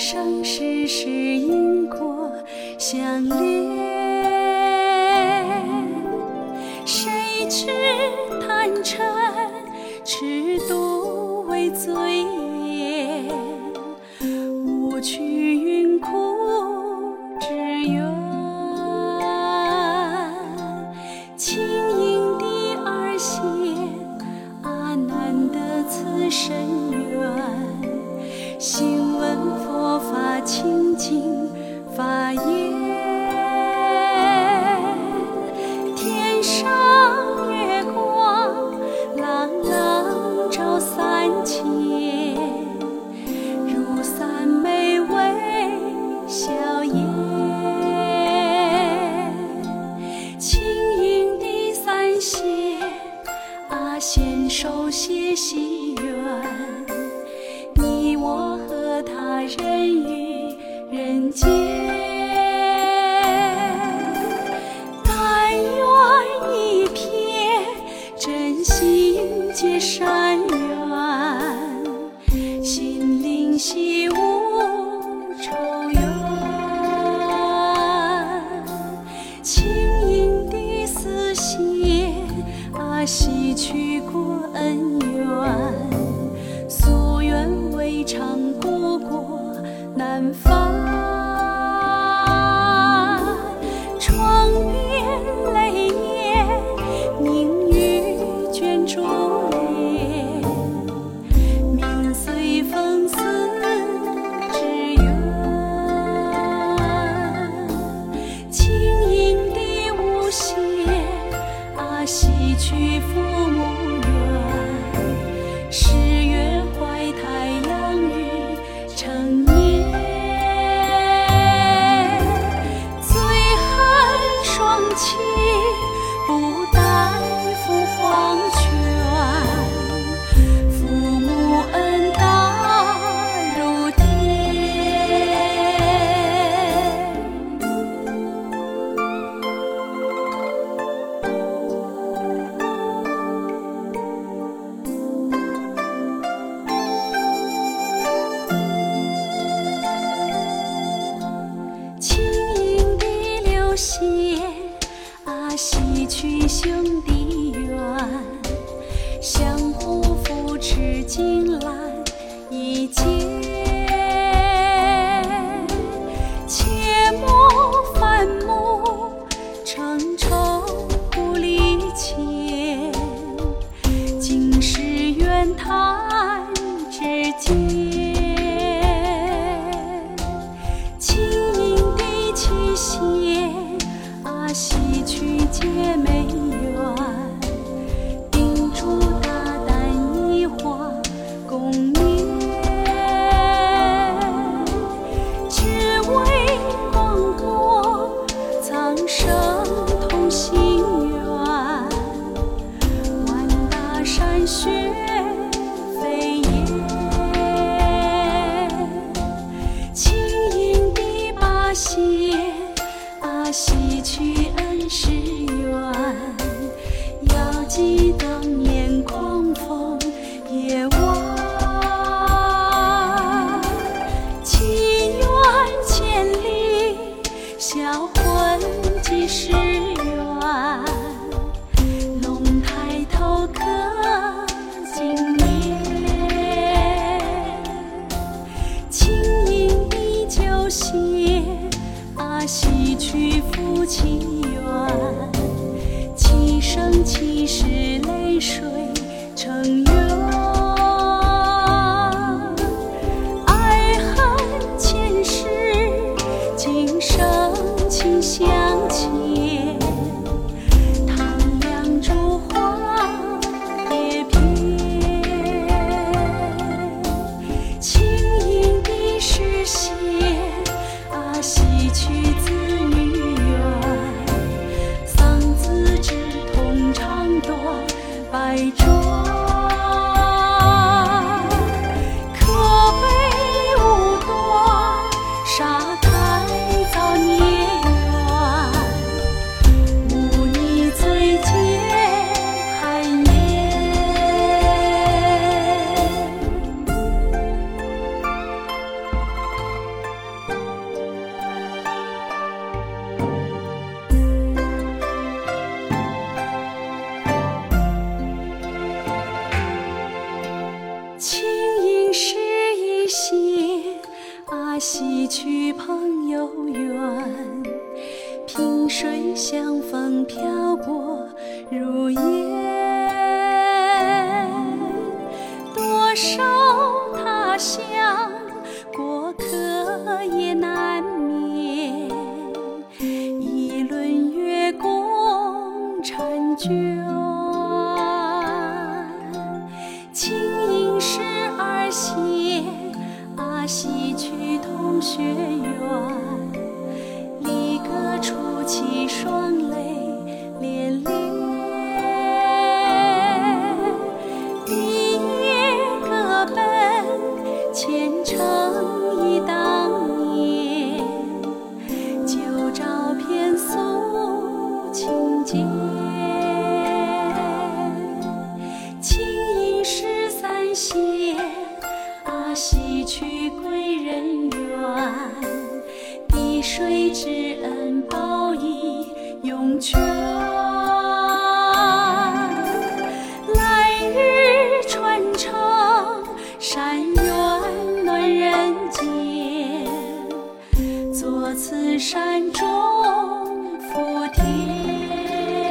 生世世因果相连，谁知贪嗔痴妒为罪业，无趣云苦之源。清净的二贤，阿难得此深缘，信闻佛法清净法言，天上月光朗朗照三千，如三昧微笑颜。清净的三贤，阿贤受谢喜缘，你我和他人于人间，但愿一片真心结善缘，心灵惜无愁怨。清净的四贤，阿洗去过恩怨，夙愿未偿故国难返，窗边泪眼凝于卷珠帘，命随风丝之缘。清净的无邪，阿洗去父母缘，誓愿怀胎养育成年，最恨双亲不待父黄泉，父母恩大如天。清净的流血，阿洗去兄弟缘，相互扶持金兰一结，切莫反目成仇苦离间，今世怨叹之间。清净的七贤，阿洗去姐妹缘，叮嘱大胆一花共勉，只为广国苍生同心愿，万大山雪飞燕。清净的八贤，阿洗去恩师缘，遥记当年狂风夜晚，祈愿千里销魂几世缘，龙抬头可今年。清净的九贤，阿洗去夫妻缘，七生七世去朋友远，萍水相逢漂泊如烟。多少他乡过客也难眠，一轮月共婵娟。轻吟时而歇，西去同学园，离歌初起，双泪涟涟。离叶各奔，前程忆当年，旧照片诉情结。轻吟时三歇，西去归人远，滴水之恩报以涌泉。来日传承山源暖人间，作此山中福田。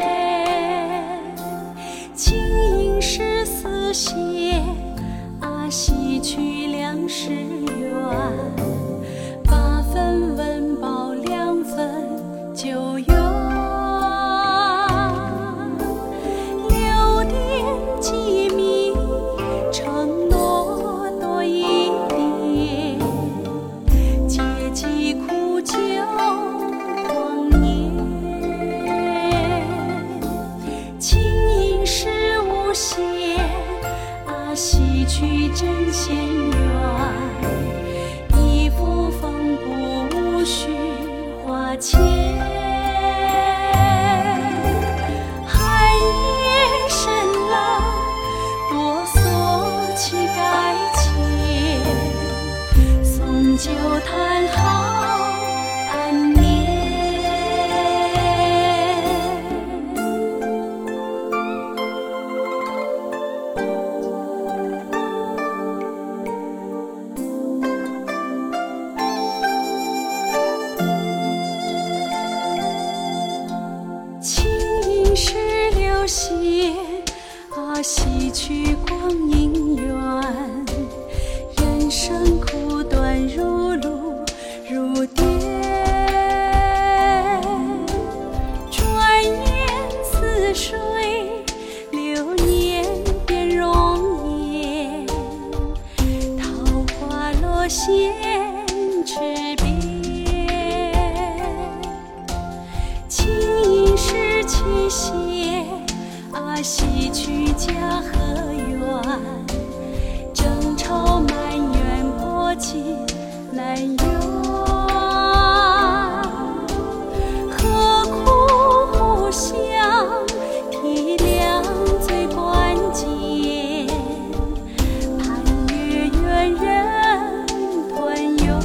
轻吟时思歇，西去粮食园，八分温饱2分救援。6点鸡鸣，承诺多一点，解疾苦救光年。轻吟时无歇，西去针线缘，一幅缝补无需花钱。寒夜深冷，哆嗦乞丐前，送酒叹号安眠。时流歇，西去光阴远，人生苦短如露如电，转眼似水，6年便容颜，桃花落线池边。轻吟时起歇，西去家和园，争吵埋怨薄情难圆。何苦互相体谅最关键，盼月圆人团圆。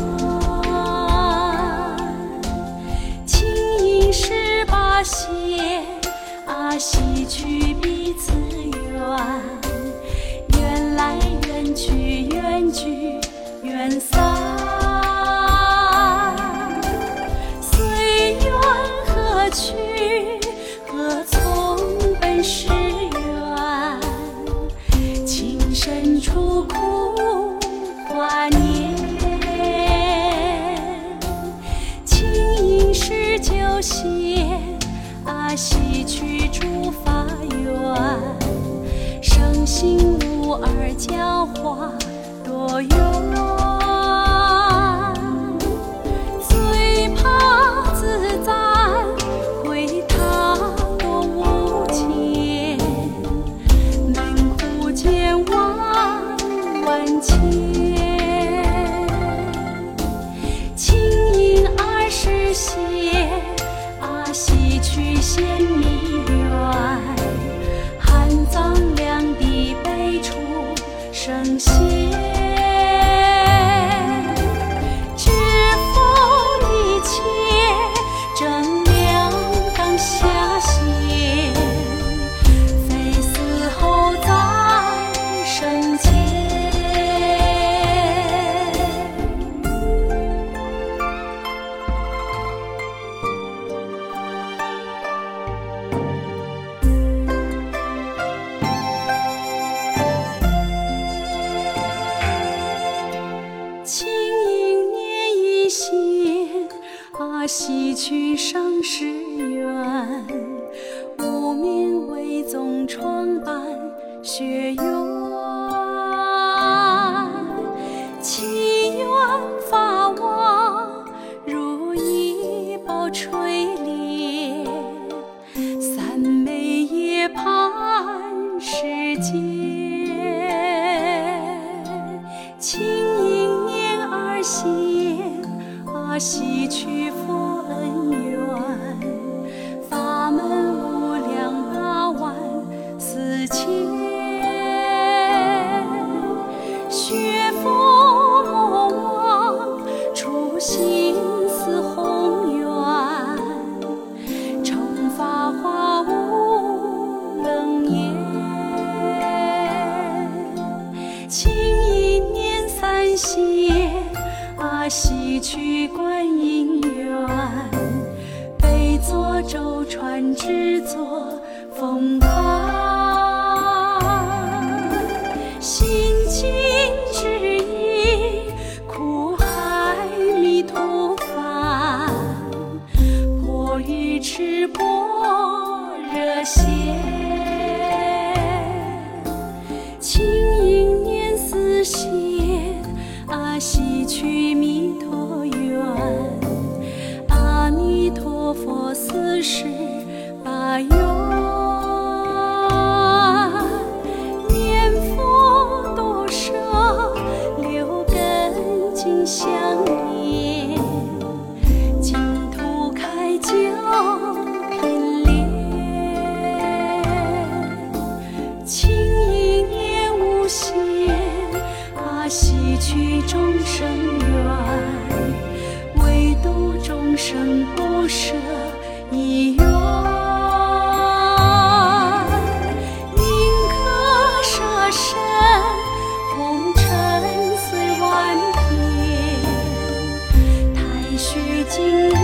轻吟时罢歇，西去彼此远，缘来缘去，缘聚缘散。随缘何去，何从本是缘，情深处苦华年。轻吟时酒歇，西去诸法缘，生性无二教化多远。最怕自赞回他多无间，能苦见万千。轻吟20歇，西去献蜜源，含藏两地悲处生歇。知否一切正良当下现，非死后再生前。 西去上师远，无名为宗创办学院，祈愿法王如意宝垂莲，三昧夜盼世间，清应念而现，西去佛恩缘，法门无量84000，学佛莫忘初心似宏愿，乘法华无楞严，清一念三协，西去观音缘，北作舟船之作风帆，心经之意苦海弥陀梵，破愚痴般若现，清应念思现，西去弥陀缘，阿弥陀佛48愿，念佛多舍6根经相连，净土开教品莲，清一念无限，西去众生缘，唯度众生不舍一愿，宁可舍身红尘虽万遍，太虚经